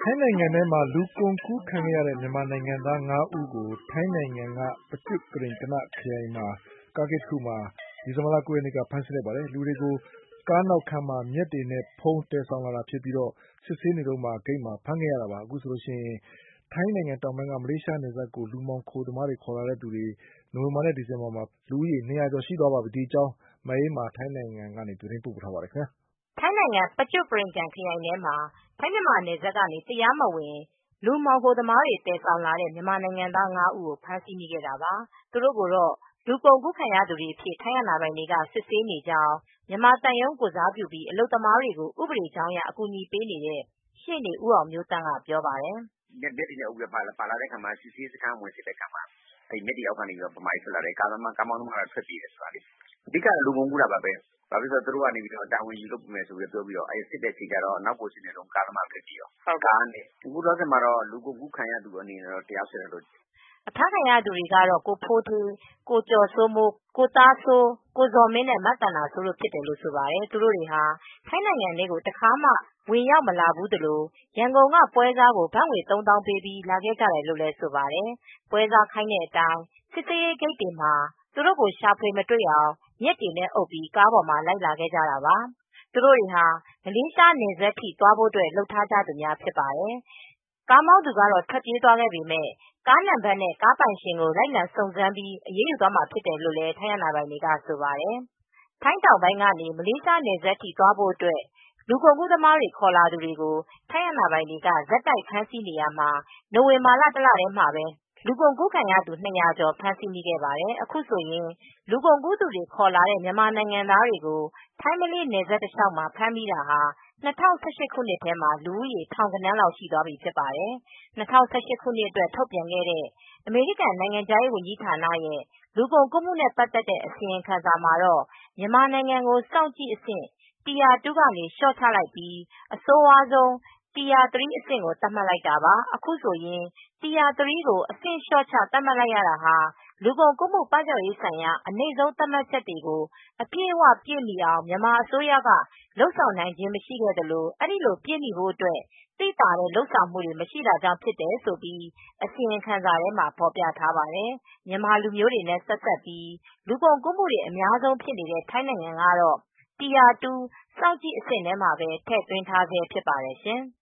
ထိုင်းနိုင်ငံထဲမှာလူကုန်ကူးခံခဲ့ရတဲ့မြန်မာနိုင်ငံသား5ဦးကိုထိုင်းနိုင်ငံကပကျွတ်ကရိန်ကနခရိုင်မှာကားဂိတ်တစ်ခုမှာဒီဇင်ဘာလ9ရက်နေ့ကဖမ်းဆီးလိုက်ပါတယ်။လူတွေကိုကားနောက်ခန်းမှာမြက်တွေနဲ့ဖုံးသယ်ဆောင်လာတာဖြစ်ပြီးစစ်ဆေးနေတုန်းမှာဂိတ်မှာဖမ်းခဲ့ရတာပါ။အခုဆိုရင်ထိုင်းနိုင်ငံတောင်ပိုင်းကမလေးရှားနယ်စပ်ကိုလူမှောင်ခိုသမားတွေခေါ်လာတဲ့သူတွေနိုဝင်ဘာနဲ့ဒီဇင်ဘာမှာလူဦးရေ200ကျော်ရှိသွားပါပြီ။ဒီအကြောင်းမအေးအေးမာထိုင်းနိုင်ငံကနေသတင်းပို့ထားပါတယ်ခင်ဗျာ။ထိုင်းနိုင်ငံပကျွတ်ကရိန်ကန်ခရိုင်ထဲမှာထိုင်းမြန်မာနယ်စပ်ကနေတရားမဝင်လူမှောင်ခိုသမားတွေသယ်ဆောင်လာတဲ့မြန်မာနိုင်ငံသား5ဦးကိုဖမ်းဆီးမိခဲ့တာပါ။သူတို့ကိုတော့လူကုန်ကူးခံရသူတွေအဖြစ်ထိုင်းအာဏာပိုင်တွေကစစ်ဆေးနေကြောင်းမြန်မာသံရုံးကိုယ်စားပြုပြီးအလုပ်သမားတွေကိုဥပဒေကြောင်းအရအကူညီပေးနေတဲ့ရှေ့နေဦးအောင်မျိုးသန့်ကပြောပါတယ်။မြက်တွေနဲ့အုပ်ပြီးပါလာတဲ့အခါမှာစစ်ဆေးစခန်းဝင်စစ်တဲ့အခါမှာမြက်တွေအောက်ကနေဗမာတွေထွက်လာတယ်ကားမောင်းသမားကထွက်ပြေးတယ်ဆိုတာလေအဓိကလူကုန်ကူးတာပါပဲဘာဖြစ်လို့သူတို့ကနေတာဝန်ယူလုပ်မယ်ဆိုပြီးပြောပြီးတော့စစ်တဲ့ချိန်ကျတော့နောက်ကိုစစ်နေတော့ကားသမားဖြစ်ပြီးတော့ကားနဲ့အခုတော့ဆက်မှာတော့လူကုန်ကူးခံရသူအနေနဲ့တော့တရားစွဲတယ်လို့အဖမ်းခံရသူတွေကတော့ကိုဖိုးထေးကိုကျော်စိုးမိုးကိုသားစိုးကိုဇော်မင်းနဲ့မသန္တာစိုးတို့ဖြစ်တယ်လို့ဆိုပါတယ်သူတို့တွေဟာထိုင်းနိုင်ငံထဲကိုတခါမှဝင်ရောက်မလာဘူးသလိုရန်ကုန်ကပွဲစားကိုဘတ်ငွေ3000ပေးပြီးလာခဲ့ကြတယ်လို့လည်းဆိုပါတယ်ပွဲစားခိုင်းတဲ့အတိုင်းစစ်ဆေးရေးဂိတ်တွေမှာသူတို့ကိုရှာဖွေမတွေ့အောင်မြက်တွေနဲ့အုပ်ပြီးကားပေါ်မှာလိုက်လာခဲ့ကြတာပါသူတို့တွေဟာမလေးရှားနယ်စပ်ထိသွားဖို့အတွက်လှုပ်ထားကြသူများဖြစ်ပါတယ်ကားမောင်းသူကတော့ထွက်ပြေးသွားခဲ့ပေမဲ့ကားနံပါတ်နဲ့ကားပိုင်ရှင်ကိုလိုက်လံစုံစမ်းပြီးအရေးယူသွားမှာဖြစ်တယ်လို့လည်းထိုင်းအာဏာပိုင်တွေကဆိုပါတယ်။ထိုင်းတောင်ပိုင်းကနေမလေးရှားနယ်စပ်ထိသွားဖို့အတွက်လူကုန်ကူးသမားတွေခေါ်လာသူတွေကိုထိုင်းအာဏာပိုင်တွေကဇက်တိုက်ဖမ်းဆီးနေရမှာနိုဝင်ဘာလတလထဲမှာပဲလူကုန်ကူးခံရသူ200ကျော်ဖမ်းဆီးမိခဲ့ပါတယ်။အခုဆိုရင်လူကုန်ကူးသူတွေခေါ်လာတဲ့မြန်မာနိုင်ငံသားတွေကိုထိုင်းမလေးနယ်စပ်တလျှောက်မှာဖမ်းမိတာဟာ2018ခုနှစ်ထဲမှာလူဦးရေထောင်ဂဏန်းလောက်ရှိသွားပြီဖြစ်ပါတယ်။2018ခုနှစ်အတွက်ထုတ်ပြန်ခဲ့တဲ့အမေရိကန်နိုင်ငံခြားရေးဝန်ကြီးဌာနရဲ့လူကုန်ကူးမှုနဲ့ပတ်သက်တဲ့အစီရင်ခံစာမှာတော့မြန်မာနိုင်ငံကိုစောင့်ကြည့်အဆင့် Tier 2 ကနေလျှော့ချလိုက်ပြီးအဆိုးဝါးဆုံး Tier 3 အဆင့်ကိုသတ်မှတ်လိုက်တာပါ။အခုဆိုရင် Tier 3 ကိုအဆင့်လျှော့ချသတ်မှတ်လိုက်ရတာဟာလူကုန်ကူးမှုပပျောက်ရေးဆိုင်ရာအနိမ့်ဆုံးသတ်မှတ်ချက်တွေကိုအပြည့်အဝပြည့်မီအောင်မြန်မာအစိုးရကလုပ်ဆောင်နိုင်ခြင်းမရှိခဲ့သလိုအဲဒီလိုပြည့်မီဖို့အတွက်သိသာတဲ့လုပ်ဆောင်မှုတွေမရှိတာကြောင့်ဖြစ်တယ်ဆိုပြီးအစီရင်ခံစာထဲမှာဖော်ပြထားပါတယ်။မြန်မာလူမျိုးတွေနဲ့ဆက်စပ်ပြီးလူကုန်ကူးမှုတွေအများဆုံးဖြစ်နေတဲ့ထိုင်းနိုင်ငံကတော့Tier 2စောင့်ကြည့်အဆင့်ထဲမှာပဲထည့်သွင်းထားဆဲဖြစ်ပါတယ်ရှင်။